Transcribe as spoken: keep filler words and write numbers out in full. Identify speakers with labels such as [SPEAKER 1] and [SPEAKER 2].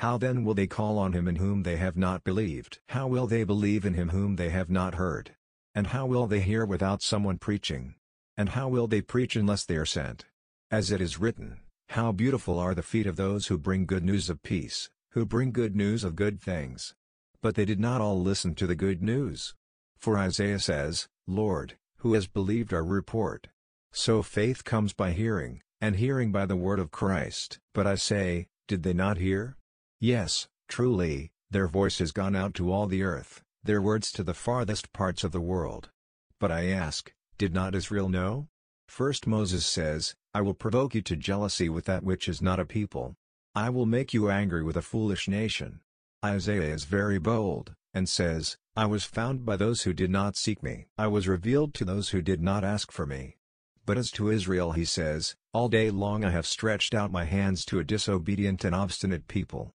[SPEAKER 1] How then will they call on him in whom they have not believed? How will they believe in him whom they have not heard? And how will they hear without someone preaching? And how will they preach unless they are sent? As it is written, how beautiful are the feet of those who bring good news of peace, who bring good news of good things. But they did not all listen to the good news. For Isaiah says, Lord, who has believed our report? So faith comes by hearing, and hearing by the word of Christ. But I say, did they not hear? Yes, truly, their voice has gone out to all the earth, their words to the farthest parts of the world. But I ask, did not Israel know? First Moses says, I will provoke you to jealousy with that which is not a people. I will make you angry with a foolish nation. Isaiah is very bold, and says, I was found by those who did not seek me. I was revealed to those who did not ask for me. But as to Israel he says, all day long I have stretched out my hands to a disobedient and obstinate people.